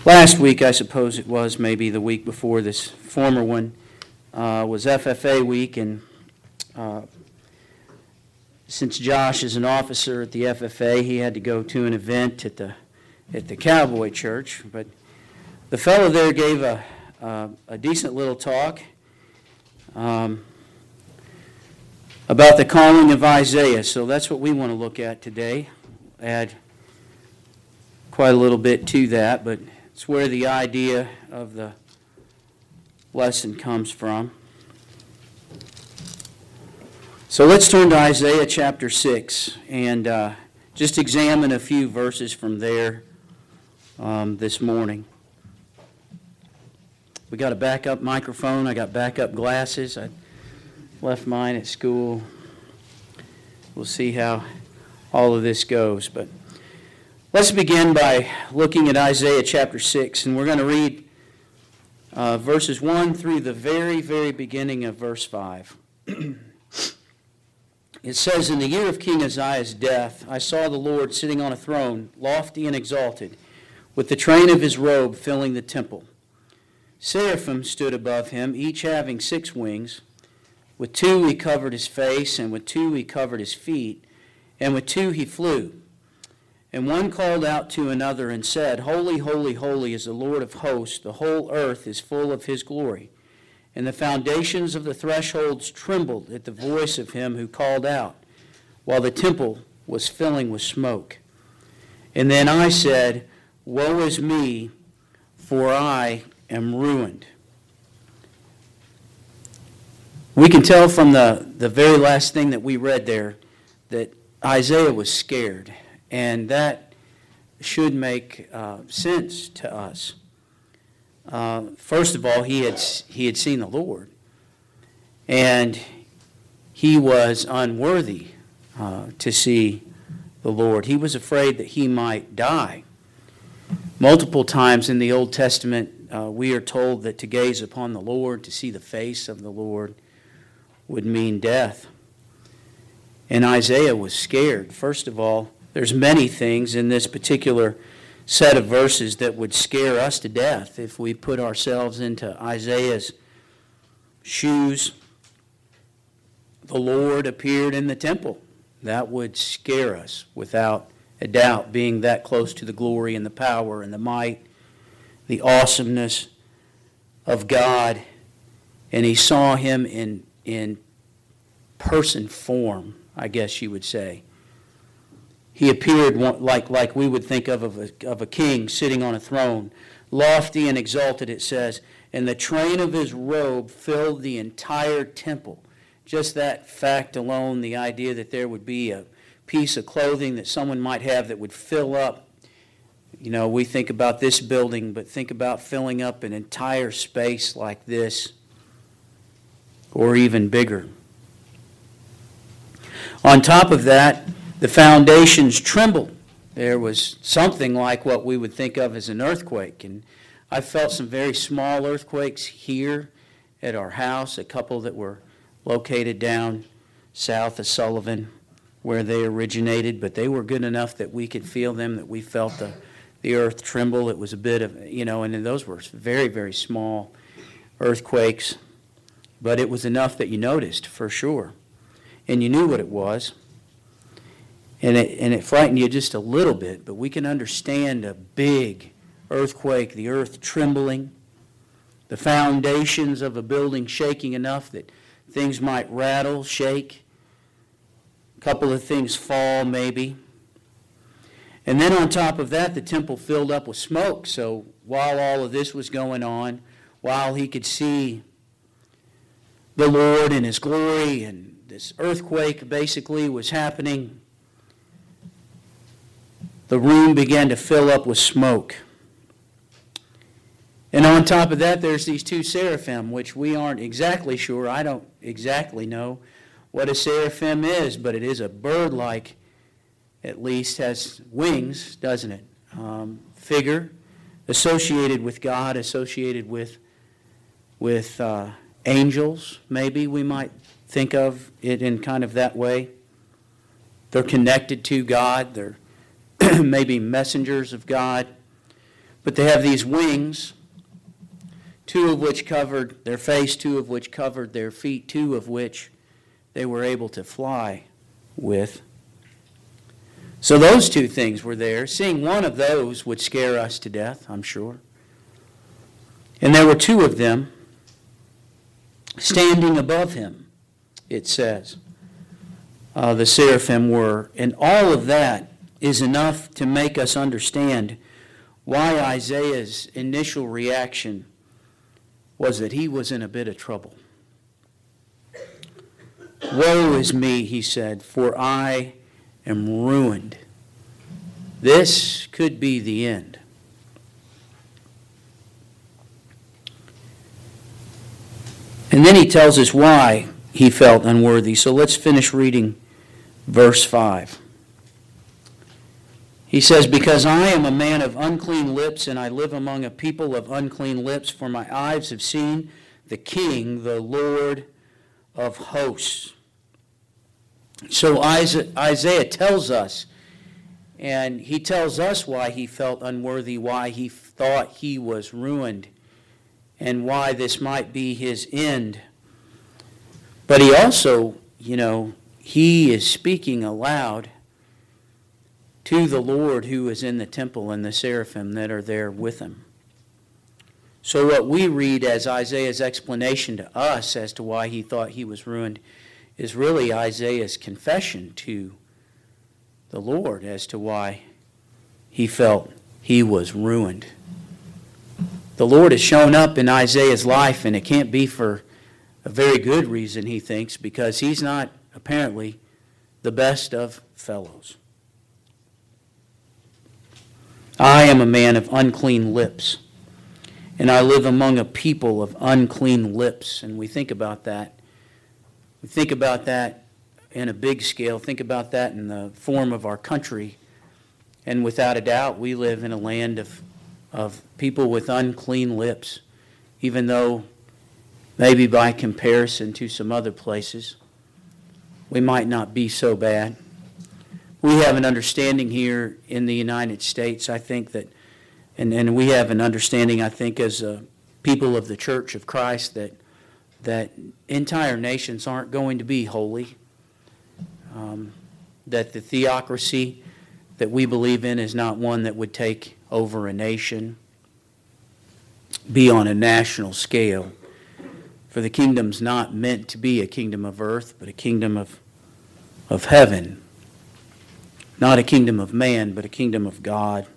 Last week, I suppose it was, maybe the week before this former one, was FFA week, and since Josh is an officer at the FFA, he had to go to an event at the Cowboy Church. But the fellow there gave a decent little talk about the calling of Isaiah. So that's what we want to look at today. Add quite a little bit to that, but it's where the idea of the lesson comes from. So let's turn to Isaiah chapter 6 and just examine a few verses from there this morning. We got a backup microphone. I got backup glasses. I left mine at school. We'll see how all of this goes. But let's begin by looking at Isaiah chapter 6, and we're going to read verses 1 through the very, very beginning of verse 5. It says, "In the year of King Uzziah's death, I saw the Lord sitting on a throne, lofty and exalted, with the train of his robe filling the temple. Seraphim stood above him, each having 6 wings. With 2 he covered his face, and with 2 he covered his feet, and with 2 he flew. And one called out to another and said, Holy, holy, holy is the Lord of hosts. The whole earth is full of his glory. And the foundations of the thresholds trembled at the voice of him who called out, while the temple was filling with smoke. And then I said, Woe is me, for I am ruined." We can tell from the very last thing that we read there that Isaiah was scared. And that should make sense to us. First of all, he had seen the Lord, and he was unworthy to see the Lord. He was afraid that he might die. Multiple times in the Old Testament, we are told that to gaze upon the Lord, to see the face of the Lord, would mean death. And Isaiah was scared. First of all, there's many things in this particular set of verses that would scare us to death if we put ourselves into Isaiah's shoes. The Lord appeared in the temple. That would scare us without a doubt, being that close to the glory and the power and the might, the awesomeness of God. And he saw him in person form, I guess you would say. He appeared like we would think of a king sitting on a throne, lofty and exalted, it says, and the train of his robe filled the entire temple. Just that fact alone, the idea that there would be a piece of clothing that someone might have that would fill up. You know, we think about this building, but think about filling up an entire space like this, or even bigger. On top of that, the foundations trembled. There was something like what we would think of as an earthquake. And I felt some very small earthquakes here at our house, a couple that were located down south of Sullivan where they originated, but they were good enough that we could feel them, that we felt the earth tremble. It was a bit of, and those were very, very small earthquakes, but it was enough that you noticed for sure. And you knew what it was. And it frightened you just a little bit, but we can understand a big earthquake, the earth trembling, the foundations of a building shaking enough that things might rattle, shake, a couple of things fall maybe. And then on top of that, the temple filled up with smoke. So while all of this was going on, while he could see the Lord in his glory, and this earthquake basically was happening, the room began to fill up with smoke. And on top of that, there's these 2 seraphim, which we aren't exactly sure. I don't exactly know what a seraphim is, but it is a bird-like, at least has wings, doesn't it? Figure associated with God, associated with angels, maybe we might think of it in kind of that way. They're connected to God. They're maybe messengers of God. But they have these wings, two of which covered their face, two of which covered their feet, two of which they were able to fly with. So those two things were there. Seeing one of those would scare us to death, I'm sure. And there were two of them standing above him, it says. The seraphim were. And all of that is enough to make us understand why Isaiah's initial reaction was that he was in a bit of trouble. Woe is me, he said, for I am ruined. This could be the end. And then he tells us why he felt unworthy. So let's finish reading verse 5. He says, because I am a man of unclean lips, and I live among a people of unclean lips, for my eyes have seen the King, the Lord of hosts. So Isaiah tells us, and he tells us why he felt unworthy, why he thought he was ruined, and why this might be his end. But he also, he is speaking aloud to the Lord who is in the temple and the seraphim that are there with him. So what we read as Isaiah's explanation to us as to why he thought he was ruined is really Isaiah's confession to the Lord as to why he felt he was ruined. The Lord has shown up in Isaiah's life, and it can't be for a very good reason, he thinks, because he's not apparently the best of fellows. I am a man of unclean lips, and I live among a people of unclean lips. And we think about that. We think about that in a big scale. Think about that in the form of our country. And without a doubt, we live in a land of people with unclean lips, even though maybe by comparison to some other places, we might not be so bad. We have an understanding here in the United States, I think that, and we have an understanding, I think, as people of the Church of Christ, that entire nations aren't going to be holy, that the theocracy that we believe in is not one that would take over a nation, be on a national scale. For the kingdom's not meant to be a kingdom of earth, but a kingdom of heaven. Not a kingdom of man, but a kingdom of God.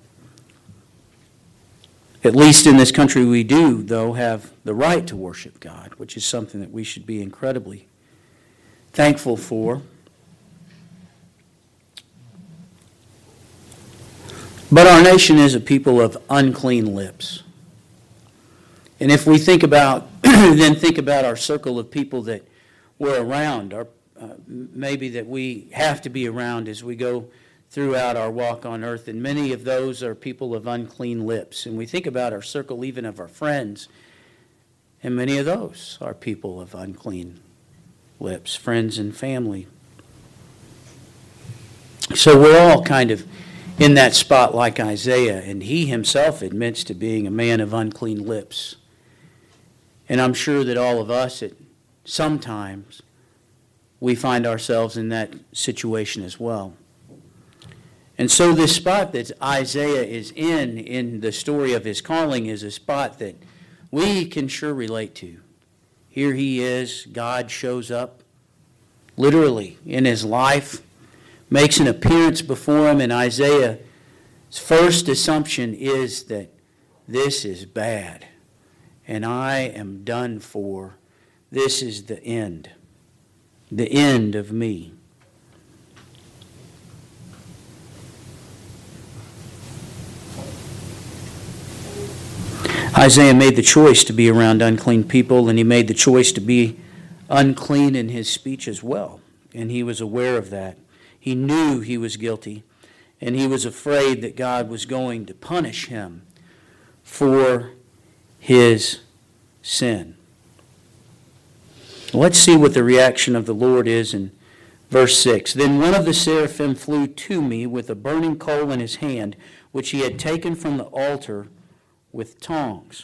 At least in this country we do, though, have the right to worship God, which is something that we should be incredibly thankful for. But our nation is a people of unclean lips. And if we think about, then think about our circle of people that we're around, or maybe that we have to be around as we go throughout our walk on earth, and many of those are people of unclean lips. And we think about our circle even of our friends, and many of those are people of unclean lips, friends and family. So we're all kind of in that spot like Isaiah, and he himself admits to being a man of unclean lips. And I'm sure that all of us at sometimes we find ourselves in that situation as well. And so this spot that Isaiah is in the story of his calling, is a spot that we can sure relate to. Here he is, God shows up literally in his life, makes an appearance before him, and Isaiah's first assumption is that this is bad, and I am done for. This is the end of me. Isaiah made the choice to be around unclean people, and he made the choice to be unclean in his speech as well. And he was aware of that. He knew he was guilty, and he was afraid that God was going to punish him for his sin. Let's see what the reaction of the Lord is in verse 6. Then one of the seraphim flew to me with a burning coal in his hand, which he had taken from the altar with tongs.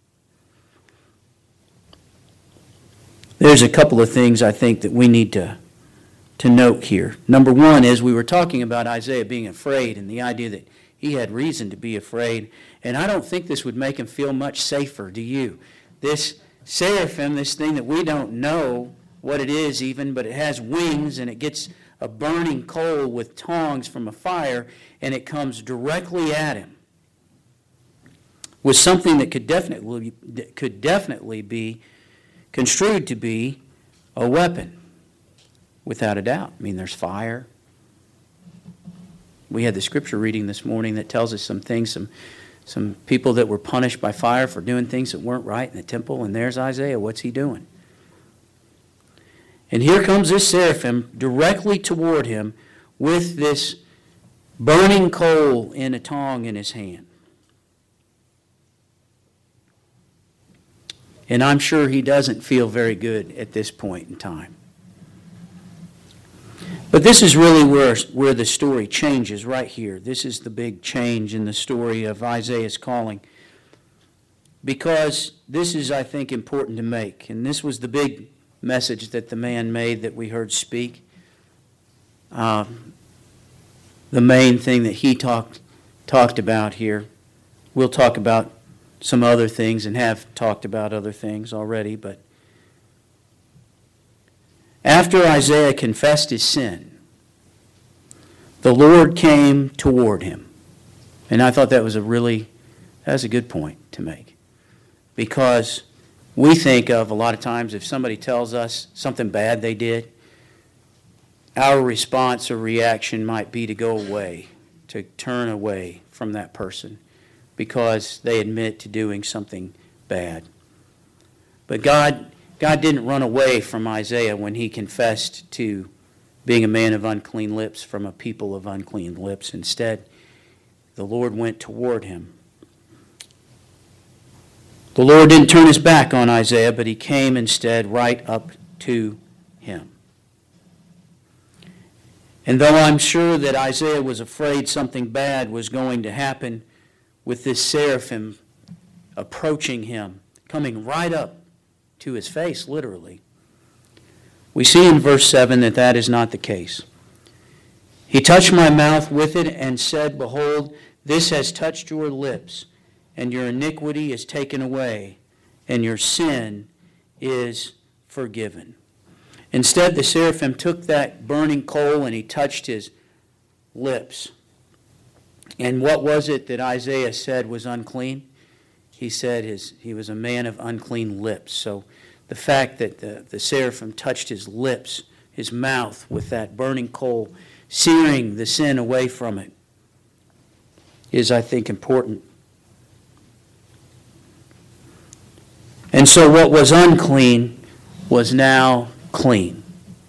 There's a couple of things I think that we need to note here. Number one is we were talking about Isaiah being afraid and the idea that he had reason to be afraid. And I don't think this would make him feel much safer, do you? This seraphim, this thing that we don't know what it is even, but it has wings and it gets a burning coal with tongs from a fire and it comes directly at him with something that could definitely be construed to be a weapon, without a doubt. I mean, there's fire. We had the scripture reading this morning that tells us some things, some people that were punished by fire for doing things that weren't right in the temple, and there's Isaiah. What's he doing? And here comes this seraphim directly toward him with this burning coal in a tong in his hand. And I'm sure he doesn't feel very good at this point in time. But this is really where the story changes right here. This is the big change in the story of Isaiah's calling. Because this is, I think, important to make. And this was the big message that the man made that we heard speak. The main thing that he talked about here. We'll talk about some other things and have talked about other things already, but after Isaiah confessed his sin, the Lord came toward him. And I thought that was a good point to make. Because we think of a lot of times if somebody tells us something bad they did, our response or reaction might be to go away, to turn away from that person, because they admit to doing something bad. But God didn't run away from Isaiah when he confessed to being a man of unclean lips from a people of unclean lips. Instead, the Lord went toward him. The Lord didn't turn his back on Isaiah, but he came instead right up to him. And though I'm sure that Isaiah was afraid something bad was going to happen, with this seraphim approaching him, coming right up to his face, literally, we see in verse 7 that is not the case. He touched my mouth with it and said, Behold, this has touched your lips, and your iniquity is taken away, and your sin is forgiven. Instead, the seraphim took that burning coal and he touched his lips. And what was it that Isaiah said was unclean? He said he was a man of unclean lips. So the fact that the seraphim touched his lips, his mouth, with that burning coal, searing the sin away from it, is, I think, important. And so what was unclean was now clean.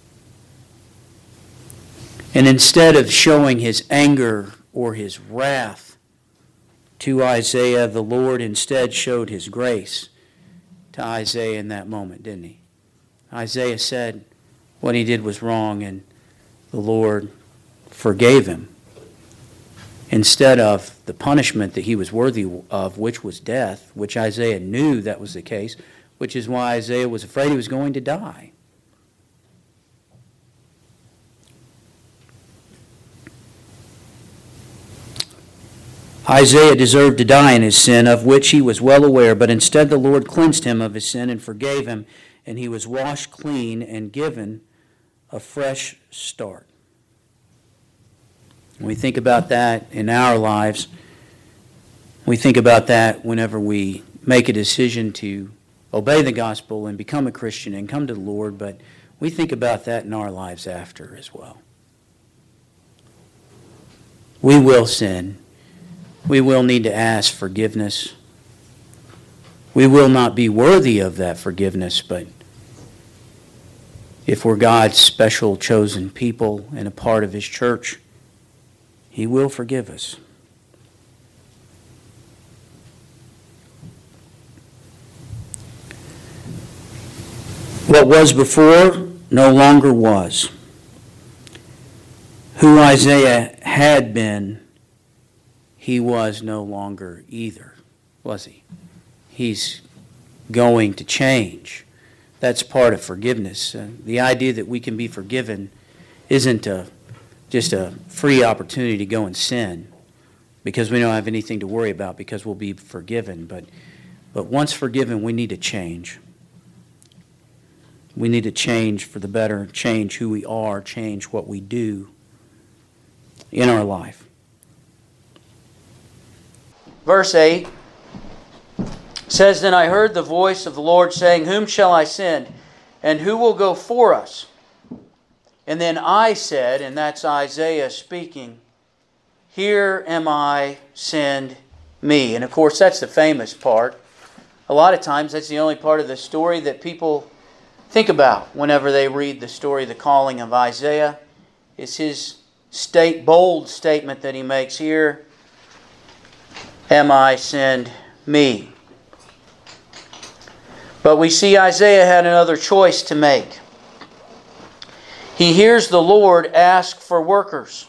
And instead of showing his anger or his wrath to Isaiah, the Lord instead showed his grace to Isaiah in that moment, didn't he? Isaiah said what he did was wrong, and the Lord forgave him. Instead of the punishment that he was worthy of, which was death, which Isaiah knew that was the case, which is why Isaiah was afraid he was going to die. Isaiah deserved to die in his sin, of which he was well aware, but instead the Lord cleansed him of his sin and forgave him, and he was washed clean and given a fresh start. When we think about that in our lives, we think about that whenever we make a decision to obey the gospel and become a Christian and come to the Lord, but we think about that in our lives after as well. We will sin. We will need to ask forgiveness. We will not be worthy of that forgiveness, but if we're God's special chosen people and a part of His church, He will forgive us. What was before no longer was. Who Isaiah had been, he was no longer either. was he? He's going to change. That's part of forgiveness. The idea that we can be forgiven isn't just a free opportunity to go and sin because we don't have anything to worry about because we'll be forgiven. But once forgiven, we need to change. We need to change for the better, change who we are, change what we do in our life. Verse 8 says, Then I heard the voice of the Lord saying, Whom shall I send? And who will go for us? And then I said, and that's Isaiah speaking, Here am I, send me. And of course, that's the famous part. A lot of times, that's the only part of the story that people think about whenever they read the story, the calling of Isaiah. It's his bold statement that he makes here, Am I, send me. But we see Isaiah had another choice to make. He hears the Lord ask for workers.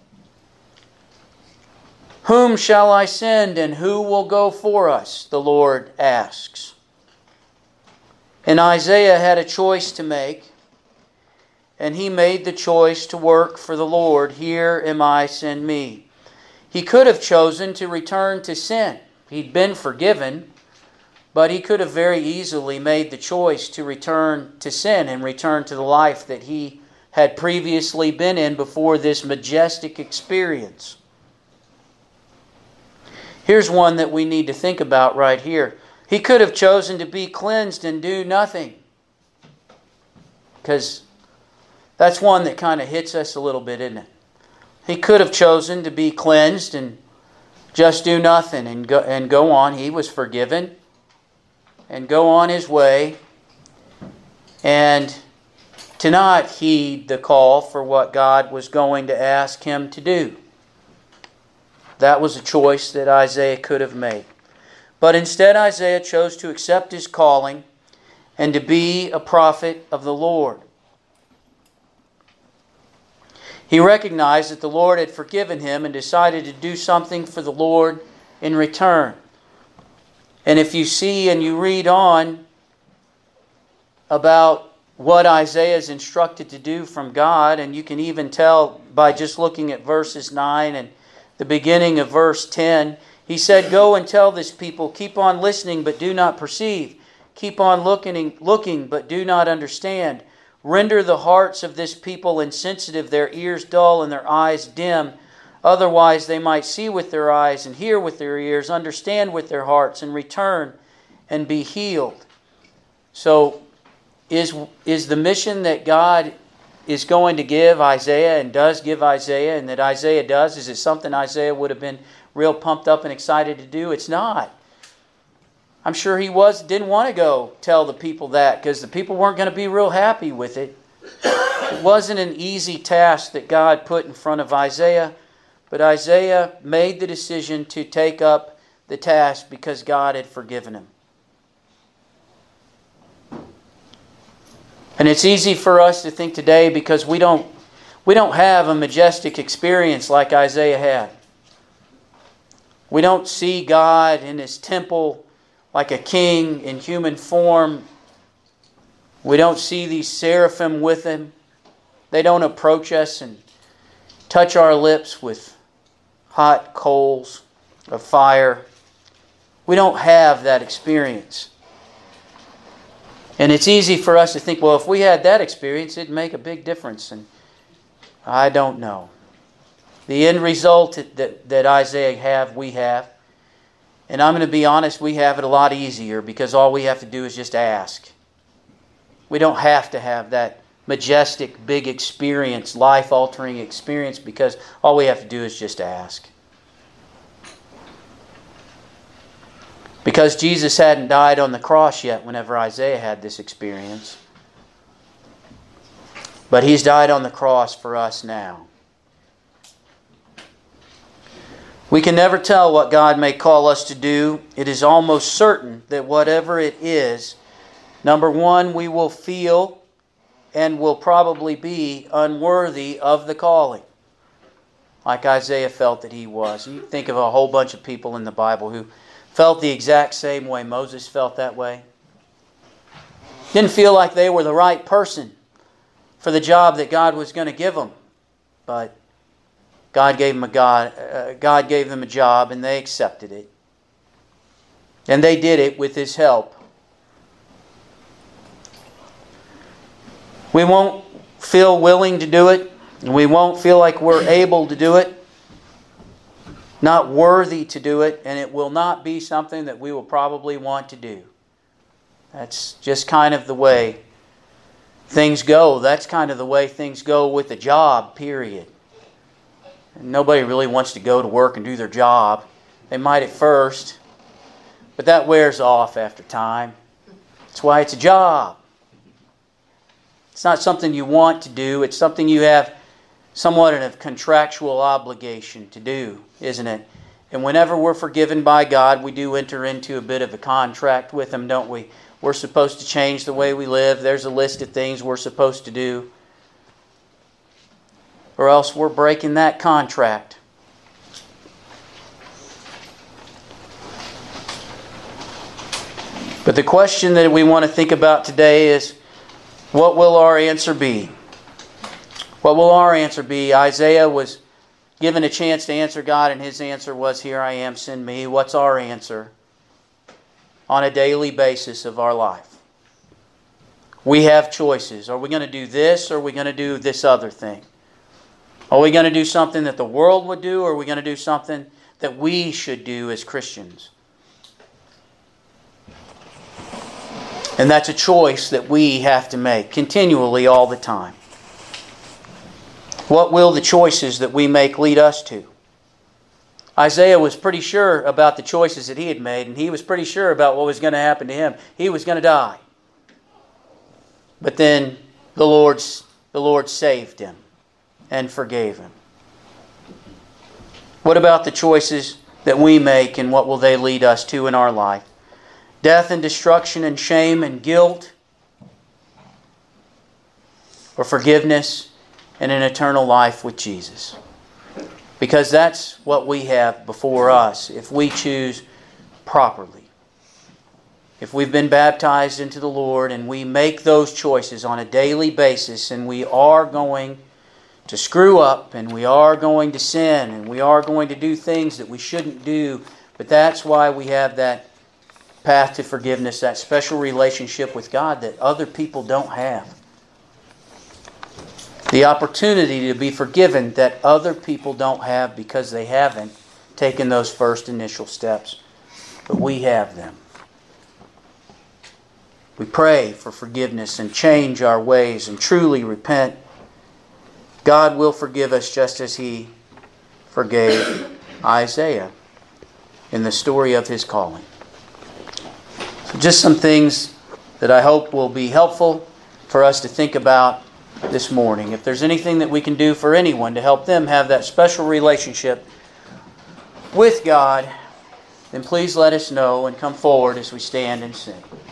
Whom shall I send and who will go for us? The Lord asks. And Isaiah had a choice to make. And he made the choice to work for the Lord. Here am I, send me. He could have chosen to return to sin. He'd been forgiven. But he could have very easily made the choice to return to sin and return to the life that he had previously been in before this majestic experience. Here's one that we need to think about right here. He could have chosen to be cleansed and do nothing. Because that's one that kind of hits us a little bit, isn't it? He could have chosen to be cleansed and just do nothing and go on. He was forgiven. And go on his way. And to not heed the call for what God was going to ask him to do. That was a choice that Isaiah could have made. But instead Isaiah chose to accept his calling and to be a prophet of the Lord. He recognized that the Lord had forgiven him and decided to do something for the Lord in return. And if you see and you read on about what Isaiah is instructed to do from God, and you can even tell by just looking at verses 9 and the beginning of verse 10, he said, Go and tell this people, keep on listening but do not perceive. Keep on looking but do not understand. Render the hearts of this people insensitive, their ears dull and their eyes dim. Otherwise they might see with their eyes and hear with their ears, understand with their hearts and return and be healed. So is the mission that God is going to give Isaiah and does give Isaiah and that Isaiah does, is it something Isaiah would have been real pumped up and excited to do? It's not. I'm sure he didn't want to go tell the people that because the people weren't going to be real happy with it. It wasn't an easy task that God put in front of Isaiah, but Isaiah made the decision to take up the task because God had forgiven him. And it's easy for us to think today because we don't have a majestic experience like Isaiah had. We don't see God in His temple like a king in human form. We don't see these seraphim with Him. They don't approach us and touch our lips with hot coals of fire. We don't have that experience. And it's easy for us to think, well, if we had that experience, it'd make a big difference. And I don't know. The end result that Isaiah we have. And I'm going to be honest, we have it a lot easier because all we have to do is just ask. We don't have to have that majestic, big experience, life-altering experience because all we have to do is just ask. Because Jesus hadn't died on the cross yet whenever Isaiah had this experience. But He's died on the cross for us now. We can never tell what God may call us to do. It is almost certain that whatever it is, number one, we will feel and will probably be unworthy of the calling. Like Isaiah felt that he was. You think of a whole bunch of people in the Bible who felt the exact same way Moses felt that way. Didn't feel like they were the right person for the job that God was going to give them. But God gave them a job, and they accepted it. And they did it with His help. We won't feel willing to do it. And we won't feel like we're able to do it. Not worthy to do it. And it will not be something that we will probably want to do. That's just kind of the way things go. That's kind of the way things go with a job, period. And nobody really wants to go to work and do their job. They might at first, but that wears off after time. That's why it's a job. It's not something you want to do. It's something you have somewhat of a contractual obligation to do, isn't it? And whenever we're forgiven by God, we do enter into a bit of a contract with Him, don't we? We're supposed to change the way we live. There's a list of things we're supposed to do. Or else we're breaking that contract. But the question that we want to think about today is, what will our answer be? What will our answer be? Isaiah was given a chance to answer God, and his answer was, "Here I am, send me." What's our answer on a daily basis of our life? We have choices. Are we going to do this, or are we going to do this other thing? Are we going to do something that the world would do, or are we going to do something that we should do as Christians? And that's a choice that we have to make continually all the time. What will the choices that we make lead us to? Isaiah was pretty sure about the choices that he had made, and he was pretty sure about what was going to happen to him. He was going to die. But then the Lord saved him and forgave him. What about the choices that we make, and what will they lead us to in our life? Death and destruction and shame and guilt, or forgiveness and an eternal life with Jesus? Because that's what we have before us if we choose properly. If we've been baptized into the Lord and we make those choices on a daily basis, and we are going to screw up, and we are going to sin, and we are going to do things that we shouldn't do, but that's why we have that path to forgiveness, that special relationship with God that other people don't have. The opportunity to be forgiven that other people don't have because they haven't taken those first initial steps. But we have them. We pray for forgiveness and change our ways and truly repent. God will forgive us just as He forgave Isaiah in the story of his calling. So just some things that I hope will be helpful for us to think about this morning. If there's anything that we can do for anyone to help them have that special relationship with God, then please let us know and come forward as we stand and sing.